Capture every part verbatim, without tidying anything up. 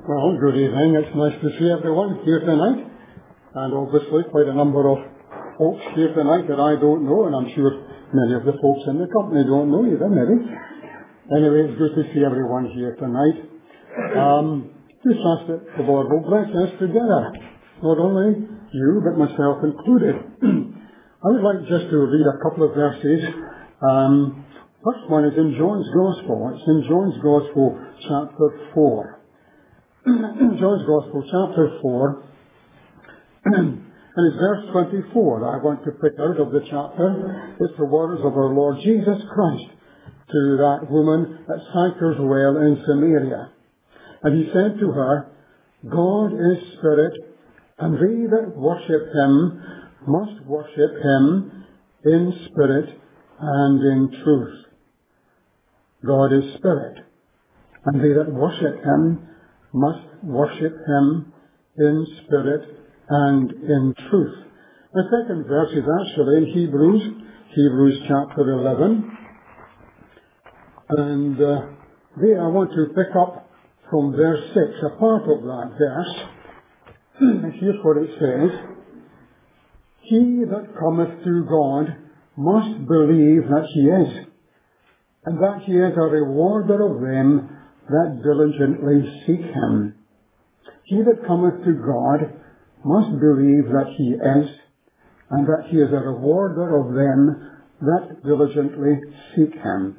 Well, good evening. It's nice to see everyone here tonight. And obviously quite a number of folks here tonight that I don't know, and I'm sure many of the folks in the company don't know either, maybe. Anyway, it's good to see everyone here tonight. Um, just ask that the Lord will bless us together. Not only you, but myself included. I would like just to read a couple of verses. Um, first one is in John's Gospel. It's in John's Gospel, chapter four. John's Gospel, chapter four, and it's verse twenty-four that I want to pick out of the chapter. It's the words of our Lord Jesus Christ to that woman at Sychar's well in Samaria. And he said to her, God is spirit, and they that worship him must worship him in spirit and in truth. God is spirit, and they that worship him must worship him in spirit and in truth. The second verse is actually in Hebrews, Hebrews chapter eleven. And uh, there I want to pick up from verse six, a part of that verse. And here's what it says. He that cometh to God must believe that he is, and that he is a rewarder of them that diligently seek him. He that cometh to God must believe that he is, and that he is a rewarder of them that diligently seek him.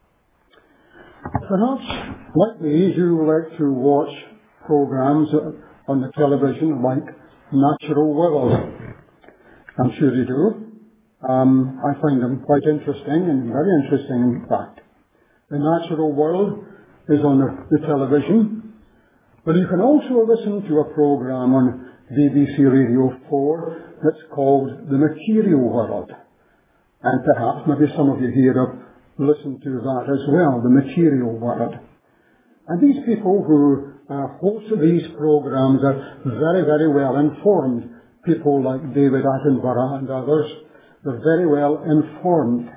Perhaps, like me, you like to watch programs on the television like Natural World. I'm sure you do. Um, I find them quite interesting, and very interesting in fact. The Natural World is on the, the television, but you can also listen to a program on B B C Radio four that's called The Material World. And perhaps maybe some of you here have listened to that as well, The Material World. And these people who uh, host these programs are very, very well informed. People like David Attenborough and others, they're very well informed.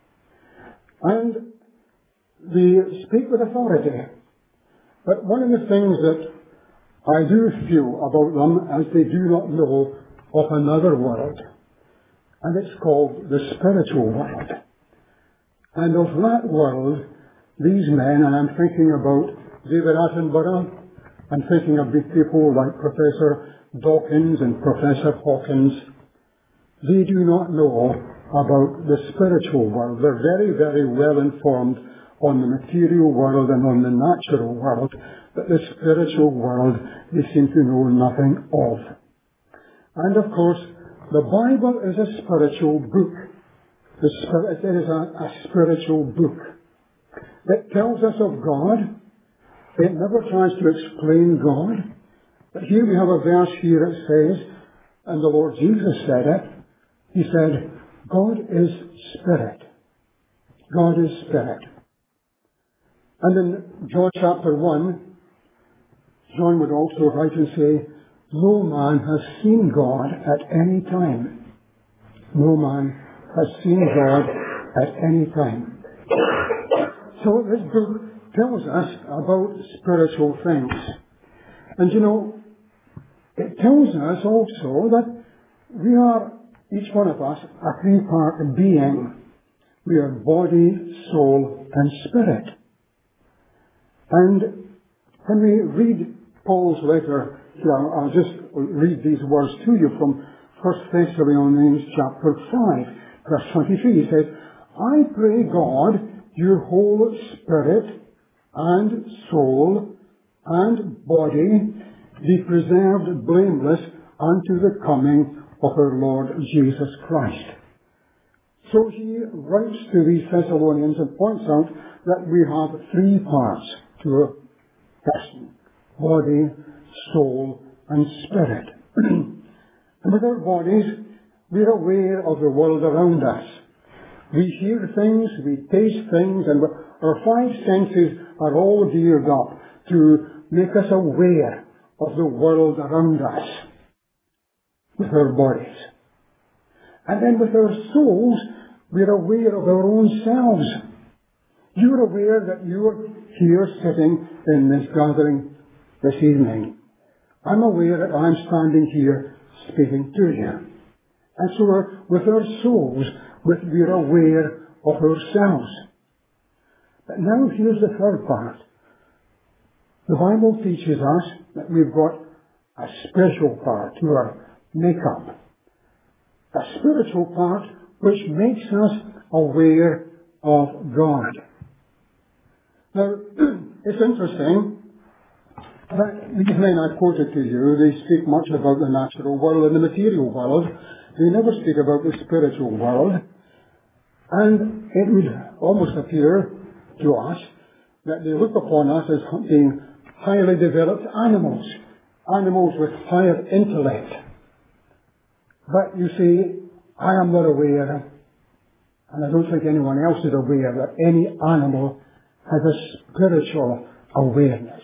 And they speak with authority. But one of the things that I do feel about them is they do not know of another world. And it's called the spiritual world. And of that world, these men, and I'm thinking about David Attenborough, I'm thinking of people like Professor Dawkins and Professor Hawkins, they do not know about the spiritual world. They're very, very well informed on the material world and on the natural world, but the spiritual world they seem to know nothing of. And of course, the Bible is a spiritual book. The spirit, it is a, a spiritual book. It tells us of God. It never tries to explain God. But here we have a verse here that says, and the Lord Jesus said it, he said, God is spirit. God is spirit. And in John chapter one, John would also write and say, no man has seen God at any time. No man has seen God at any time. So this book tells us about spiritual things. And you know, it tells us also that we are, each one of us, a three-part being. We are body, soul, and spirit. And when we read Paul's letter, here, I'll just read these words to you from First Thessalonians chapter five, verse twenty-three. He says, I pray God, your whole spirit and soul and body be preserved blameless unto the coming of our Lord Jesus Christ. So he writes to these Thessalonians and points out that we have three parts to a person: body, soul, and spirit. And with our bodies, we're aware of the world around us. We hear things, we taste things, and our five senses are all geared up to make us aware of the world around us with our bodies. And then with our souls, we're aware of our own selves. You're aware that you're here sitting in this gathering this evening. I'm aware that I'm standing here speaking to you. And so we're, with our souls, we're aware of ourselves. But now here's the third part. The Bible teaches us that we've got a special part to our makeup. A spiritual part which makes us aware of God. Now, it's interesting that these men I quoted to you, they speak much about the natural world and the material world. They never speak about the spiritual world. And it would almost appear to us that they look upon us as being highly developed animals, animals with higher intellect. But you see, I am not aware, and I don't think anyone else is aware, that any animal has a spiritual awareness.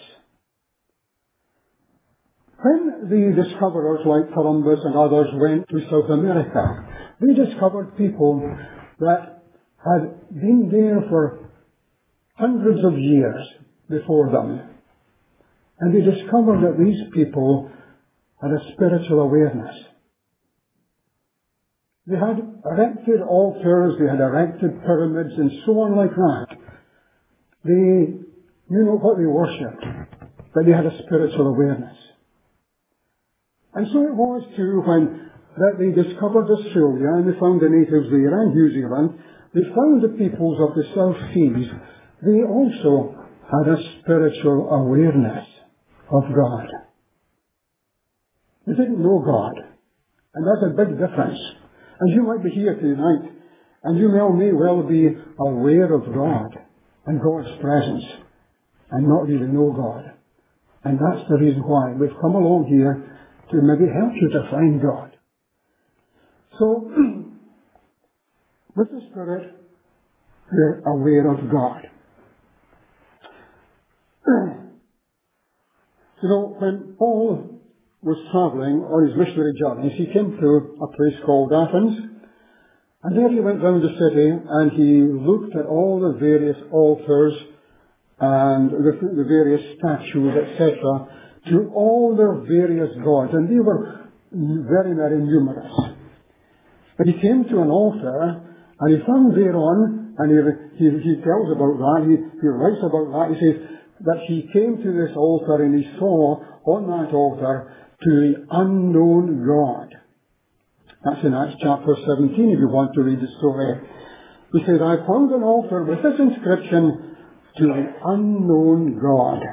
When the discoverers like Columbus and others went to South America, they discovered people that had been there for hundreds of years before them. And they discovered that these people had a spiritual awareness. They had erected altars, they had erected pyramids, and so on like that. They knew not what they worshipped, but they had a spiritual awareness. And so it was too when that they discovered Australia and they found the natives there and New Zealand. They found the peoples of the South Seas. They also had a spiritual awareness of God. They didn't know God. And that's a big difference. And you might be here tonight and you may well be aware of God and God's presence and not really know God. And that's the reason why we've come along here to maybe help you to find God. So, with the Spirit, we're aware of God. You know, when Paul was travelling on his missionary journeys, he came to a place called Athens, and there he went round the city and he looked at all the various altars and the, the various statues, et cetera, to all their various gods, and they were very, very numerous. But he came to an altar, and he found thereon, and he, he, he tells about that, he, he writes about that, he says that he came to this altar and he saw on that altar to the unknown God. That's in Acts chapter seventeen if you want to read the story. He says, I found an altar with this inscription, to the unknown God.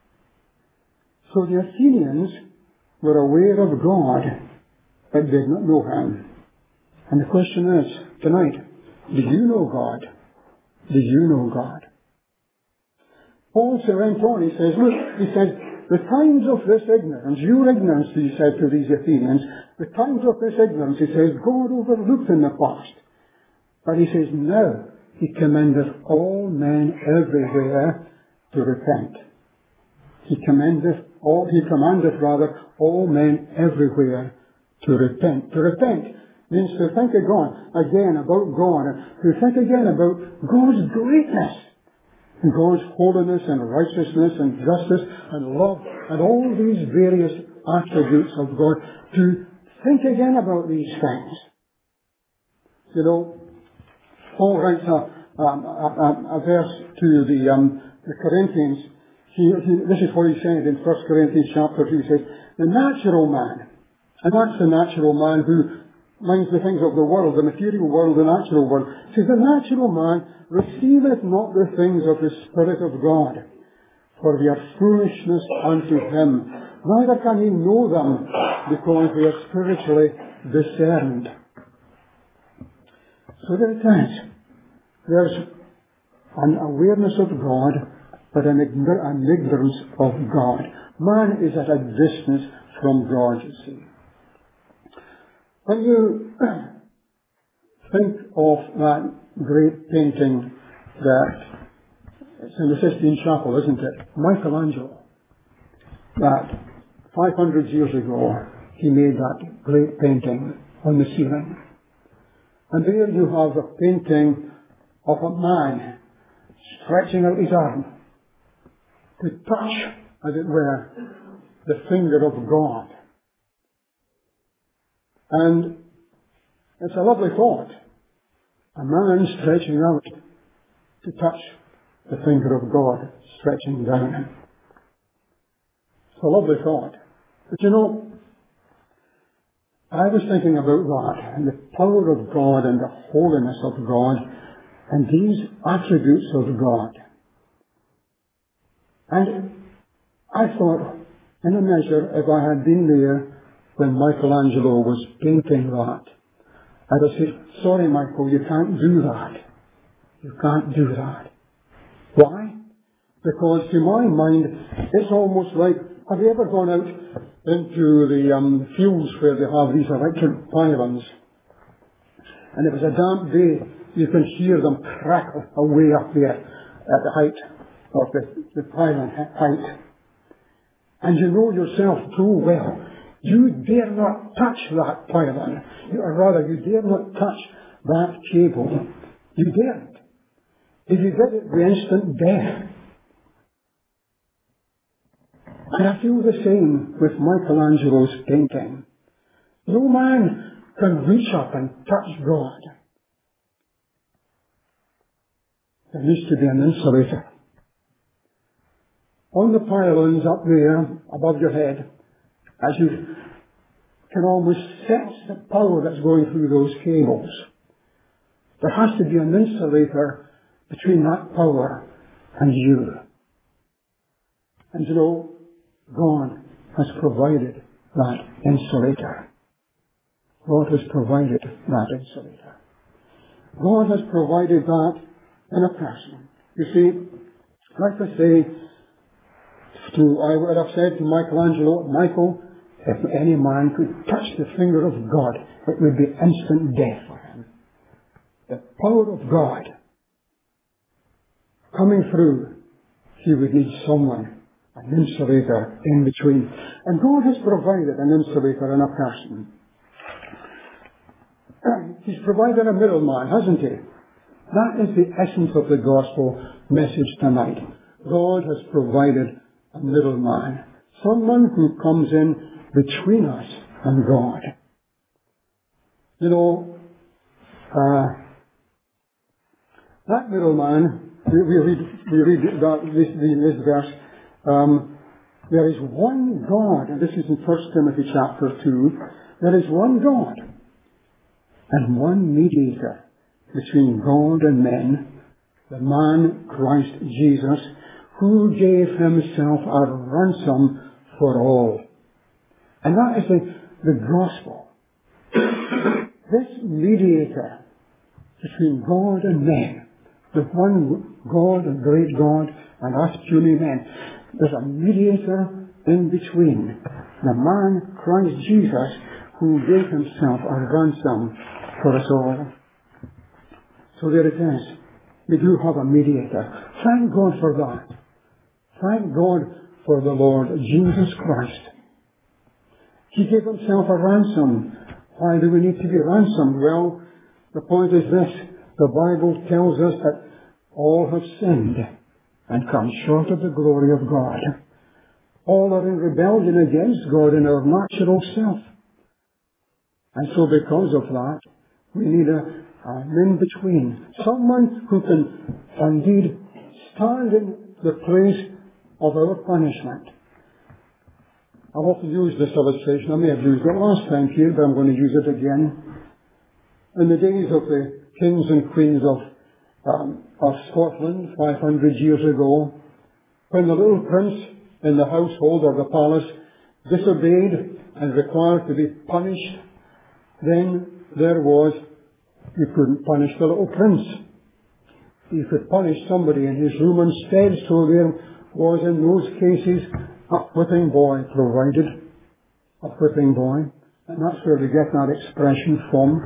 So the Athenians were aware of God, but did not know Him. And the question is, tonight, do you know God? Do you know God? Paul went on, he says, look, he says, the times of this ignorance, your ignorance, he said to these Athenians, the times of this ignorance, he says, God overlooked in the past. But he says, now he commendeth all men everywhere to repent. He commendeth all, he commandeth rather all men everywhere to repent. To repent means to think again, again about God, to think again about God's greatness, and God's holiness and righteousness and justice and love and all these various attributes of God, to think again about these things. You know, Paul writes a, um, a, a, a verse to the, um, the Corinthians. He, he, this is what he said in First Corinthians chapter two. He says, the natural man, and that's the natural man who minds the things of the world, the material world, the natural world. He says, the natural man receiveth not the things of the Spirit of God, for they are foolishness unto him. Neither can he know them, because they are spiritually discerned. So there it is. There's an awareness of God, but an, ignor- an ignorance of God. Man is at a distance from God, you see. When you think of that great painting that it's in the Sistine Chapel, isn't it? Michelangelo, that five hundred years ago he made that great painting on the ceiling. And there you have a painting of a man stretching out his arm to touch, as it were, the finger of God. And it's a lovely thought. A man stretching out to touch the finger of God, stretching down. It's a lovely thought. But you know, I was thinking about that, and the power of God and the holiness of God, and these attributes of God. And I thought, in a measure, if I had been there when Michelangelo was painting that, I'd have said, sorry Michael, you can't do that. You can't do that. Why? Because to my mind, it's almost like, have you ever gone out into the um, fields where they have these electric pylons? And it was a damp day, you can hear them crackle away up there at the height of the, the pylon height. And you know yourself too well, you dare not touch that pylon, or rather, you dare not touch that cable. You daren't. If you did it, the instant death. And I feel the same with Michelangelo's painting. No man can reach up and touch God. There needs to be an insulator. On the pylons up there, above your head, as you can almost sense the power that's going through those cables, there has to be an insulator between that power and you. And you know, God has provided that insulator. God has provided that insulator. God has provided that in a person. You see, like I say, to, I would have said to Michelangelo, Michael, if any man could touch the finger of God, it would be instant death for him. The power of God coming through, he would need someone, an insulator in between. And God has provided an insulator in a person. He's provided a middleman, hasn't he? That is the essence of the gospel message tonight. God has provided a middleman. Someone who comes in between us and God. You know, uh, that middleman, we, we read, we read that, this, this verse, um, there is one God, and this is in First Timothy chapter two, there is one God and one mediator between God and men, the man Christ Jesus, who gave himself a ransom for all. And that is the, the gospel. This mediator between God and men, the one God, a great God, and us puny men, there's a mediator in between, the man Christ Jesus, who gave himself a ransom for us all. So there it is. We do have a mediator. Thank God for that. Thank God for the Lord Jesus Christ. He gave himself a ransom. Why do we need to be ransomed? Well, the point is this. The Bible tells us that all have sinned and come short of the glory of God. All are in rebellion against God in our natural self. And so because of that, we need a an in-between. Someone who can indeed stand in the place of our punishment. I've often used this illustration. I may have used it last time here, but I'm going to use it again. In the days of the kings and queens of, um, of Scotland, five hundred years ago, when the little prince in the household or the palace disobeyed and required to be punished, then there was, you couldn't punish the little prince. You could punish somebody in his room instead, so there was in those cases a whipping boy provided. A whipping boy. And that's where we get that expression from.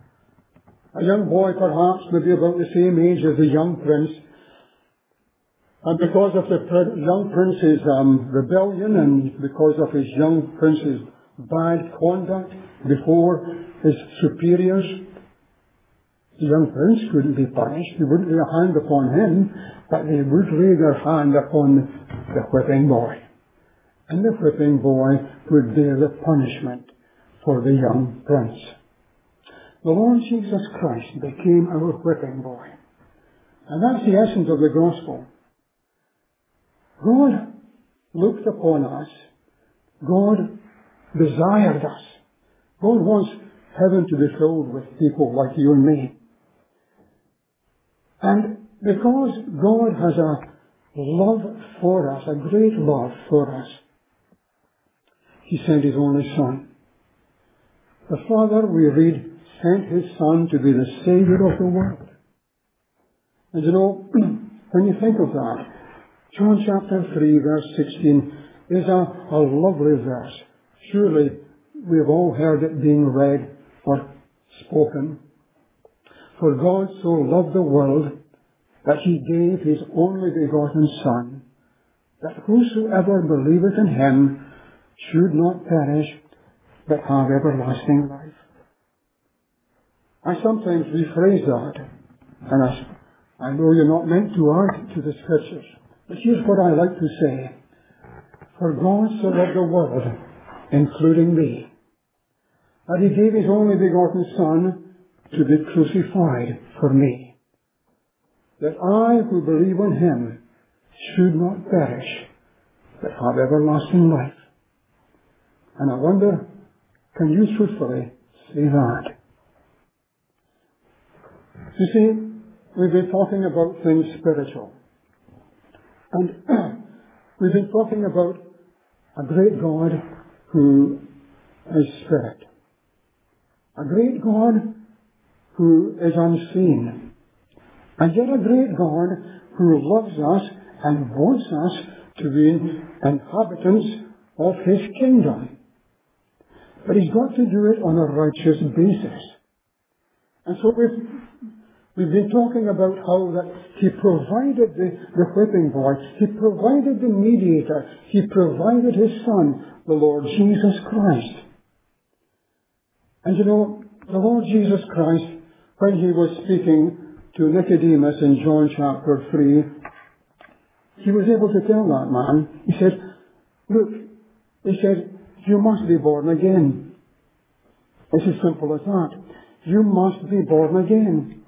A young boy perhaps maybe about the same age as the young prince. And because of the pr- young prince's um, rebellion and because of his young prince's bad conduct before his superiors, the young prince couldn't be punished. They wouldn't lay a hand upon him, but they would lay their hand upon the whipping boy. and the whipping boy would bear the punishment for the young prince. The Lord Jesus Christ became our whipping boy. And that's the essence of the gospel. God looked upon us. God desired us. God wants heaven to be filled with people like you and me. And because God has a love for us, a great love for us, He sent His only Son. The Father, we read, sent His Son to be the Saviour of the world. And you know, when you think of that, John chapter three, verse sixteen, is a, a lovely verse. Surely we've all heard it being read or spoken. For God so loved the world that He gave His only begotten Son, that whosoever believeth in Him should not perish, but have everlasting life. I sometimes rephrase that, and I, I know you're not meant to add to the Scriptures, but here's what I like to say. For God so loved the world, including me, that He gave His only begotten Son to be crucified for me, that I who believe in Him should not perish, but have everlasting life. And I wonder, can you truthfully say that? You see, we've been talking about things spiritual. And we've been talking about a great God who is spirit. A great God who is unseen. And yet a great God who loves us and wants us to be inhabitants of His kingdom. But He's got to do it on a righteous basis. And so we've, we've been talking about how that He provided the, the whipping boy. He provided the mediator. He provided His Son, the Lord Jesus Christ. And you know, the Lord Jesus Christ, when He was speaking to Nicodemus in John chapter three, He was able to tell that man, He said, look, He said, you must be born again. It's as simple as that. You must be born again.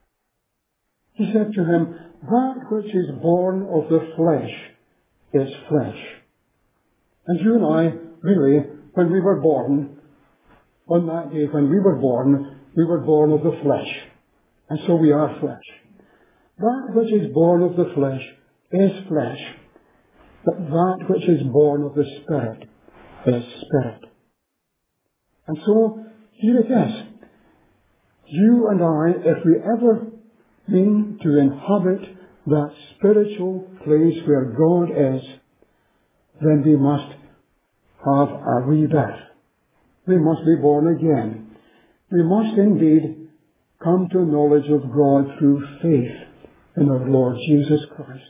He said to him, that which is born of the flesh is flesh. And you and I, really, when we were born, on that day when we were born, we were born of the flesh. And so we are flesh. That which is born of the flesh is flesh. But that which is born of the Spirit is spirit. And so, here it is. You and I, if we ever mean to inhabit that spiritual place where God is, then we must have a rebirth. We must be born again. We must indeed come to knowledge of God through faith in our Lord Jesus Christ.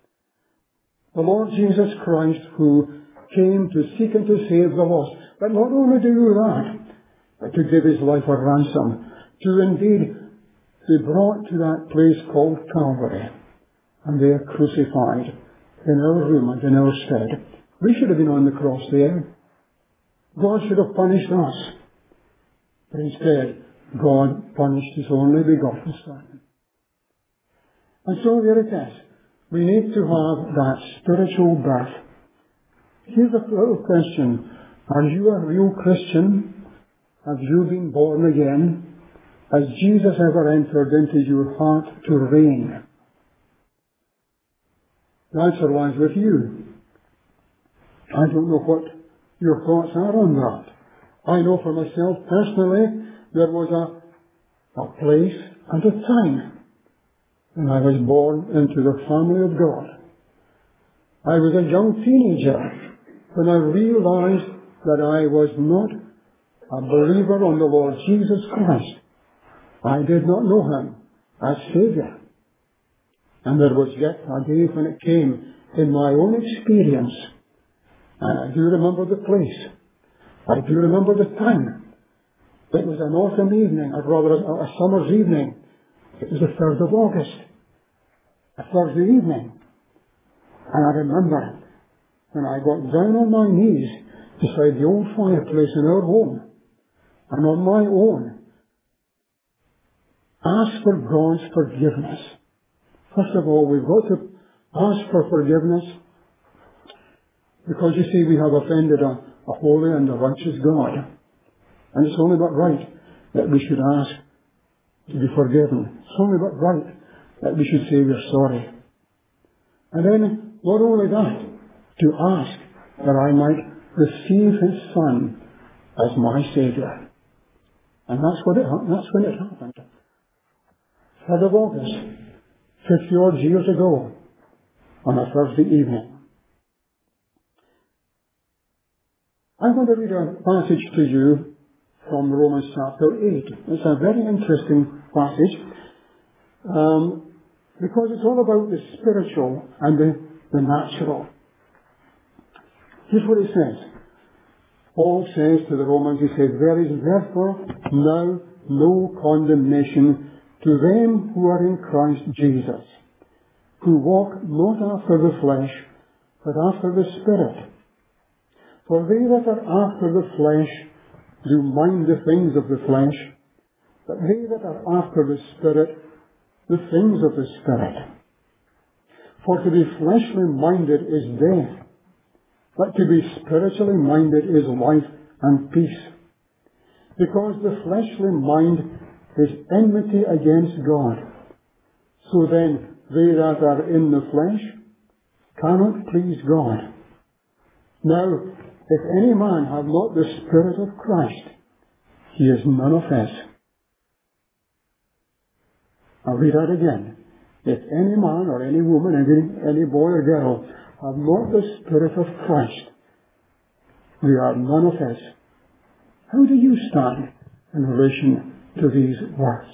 The Lord Jesus Christ who came to seek and to save the lost. But not only to do that, but to give His life a ransom, to indeed be brought to that place called Calvary, and there crucified in our room and in our stead. We should have been on the cross there. God should have punished us. But instead, God punished His only begotten Son. And so there it is. We need to have that spiritual birth. Here's a little question. Are you a real Christian? Have you been born again? Has Jesus ever entered into your heart to reign? The answer lies with you. I don't know what your thoughts are on that. I know for myself personally, there was a, a place and a time when I was born into the family of God. I was a young teenager when I realized that I was not a believer on the Lord Jesus Christ. I did not know Him as Saviour. And there was yet a day when it came in my own experience. And I do remember the place. I do remember the time. It was an autumn evening, or rather a, a summer's evening. It was the third of August. A Thursday evening. And I remember when I got down on my knees beside the old fireplace in our home, and on my own, asked for God's forgiveness. First of all, we've got to ask for forgiveness, because you see, we have offended a, a holy and a righteous God. And it's only but right that we should ask to be forgiven. It's only but right that we should say we're sorry. And then, not only that, to ask that I might receive His Son as my Saviour. And that's what it, that's when it happened. third of August, fifty odd years ago, on a Thursday evening. I'm going to read a passage to you from Romans chapter eight. It's a very interesting passage, um, because it's all about the spiritual and the, the natural. Here's what it says. Paul says to the Romans, he says, there is therefore now no condemnation to them who are in Christ Jesus, who walk not after the flesh, but after the Spirit. For they that are after the flesh do mind the things of the flesh, but they that are after the Spirit, the things of the Spirit. For to be fleshly minded is death, but to be spiritually minded is life and peace. Because the fleshly mind is enmity against God. So then, they that are in the flesh cannot please God. Now, if any man have not the Spirit of Christ, he is none of his. I'll read that again. If any man or any woman, any, any boy or girl, have not the Spirit of Christ, we are none of his. How do you stand in relation to these words?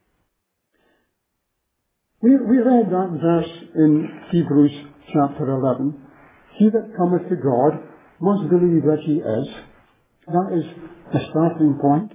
We, we read that verse in Hebrews chapter eleven. He that cometh to God must believe that He is. That is the starting point.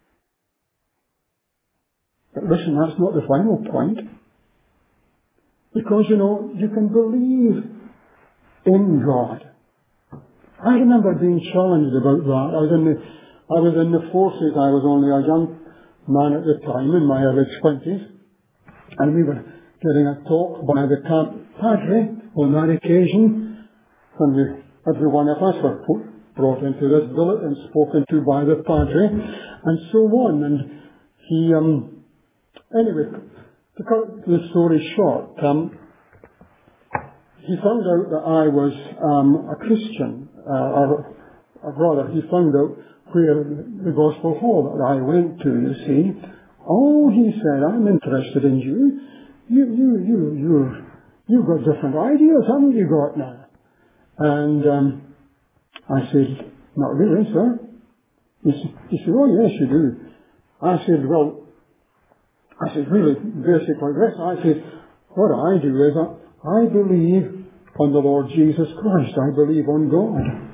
But listen, that's not the final point. Because, you know, you can believe in God. I remember being challenged about that. I was in the, I was in the forces. I was only a young man at the time, in my early twenties. And we were getting a talk by the camp padre on that occasion, when we Every one of us were put, brought into this billet and spoken to by the padre, and so on. And he, um, anyway, to cut the story short, um, he found out that I was um, a Christian, uh, or, or rather, he found out where the gospel hall that I went to, you see. Oh, he said, I'm interested in you. You, you, you, you, you've got different ideas, haven't you got now? And um, I said, not really, sir. He said, he said, oh, yes, you do. I said, well, I said, really, basically this. I said, what I do is I, I believe on the Lord Jesus Christ. I believe on God.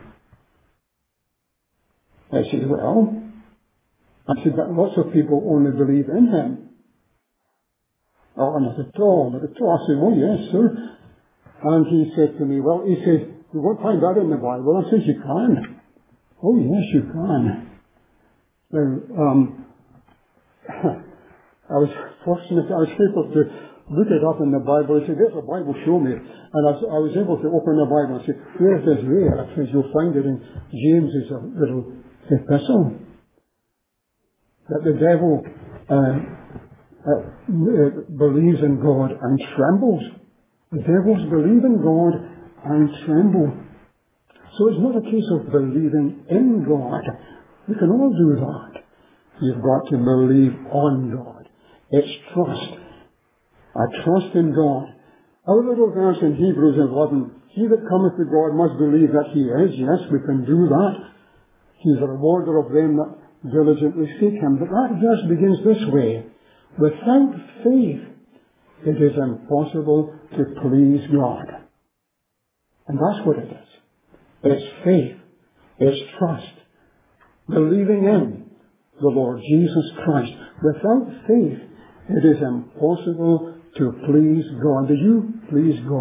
I said, well, I said, but lots of people only believe in Him. Oh, not at all, not at all. I said, oh, yes, sir. And he said to me, well, he said, you won't find that in the Bible. I said, you can. Oh, yes, you can. Now, um, I was fortunate, I was able to look it up in the Bible. He said, there's a Bible, show me. And I, I was able to open the Bible and say, where is this there? I said, you'll find it in James's little epistle. That the devil uh, uh, believes in God and trembles. The devils believe in God and tremble. So it's not a case of believing in God. We can all do that. You've got to believe on God. It's trust. I trust in God. Our little verse in Hebrews eleven, he that cometh to God must believe that He is. Yes, we can do that. He's a rewarder of them that diligently seek Him. But that verse begins this way. Without faith, it is impossible to please God. And that's what it is. It's faith. It's trust. Believing in the Lord Jesus Christ. Without faith, it is impossible to please God. Do you please God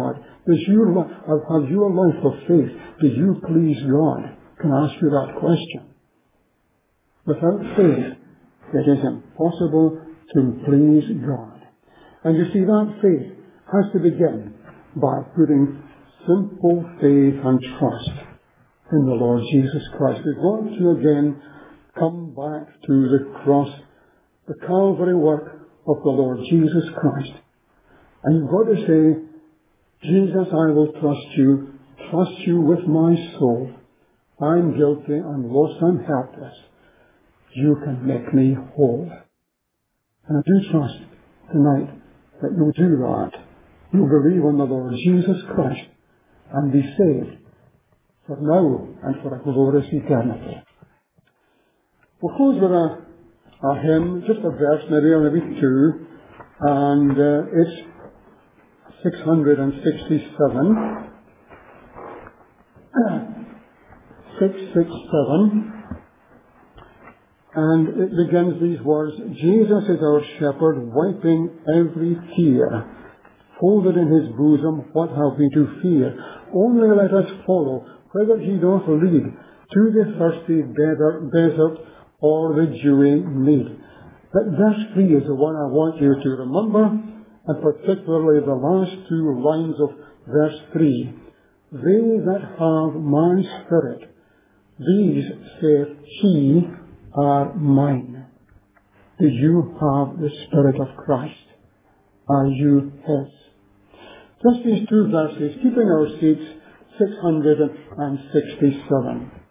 Does your, have your life of faith, do you please God? Can I ask you that question? Without faith, it is impossible to please God. And you see, that faith has to begin by putting simple faith and trust in the Lord Jesus Christ. We've got to again come back to the cross, the Calvary work of the Lord Jesus Christ. And you've got to say, Jesus, I will trust you, trust you with my soul. I'm guilty, I'm lost, I'm helpless. You can make me whole. And I do trust tonight that you'll do that. You'll believe on the Lord Jesus Christ and be saved for now and for a glorious eternity. We'll close with a, a hymn, just a verse, maybe, or maybe two, and uh, it's six hundred sixty-seven. six sixty-seven. And it begins these words, Jesus is our shepherd, wiping every tear. Folded in his bosom, what have we to fear? Only let us follow, whither he doth lead, to the thirsty desert or the dewy mead. But verse three is the one I want you to remember, and particularly the last two lines of verse three. They that have my spirit, these, saith he, are mine. Do you have the Spirit of Christ? Are you his? Just these two verses, keeping our seats, six hundred sixty-seven.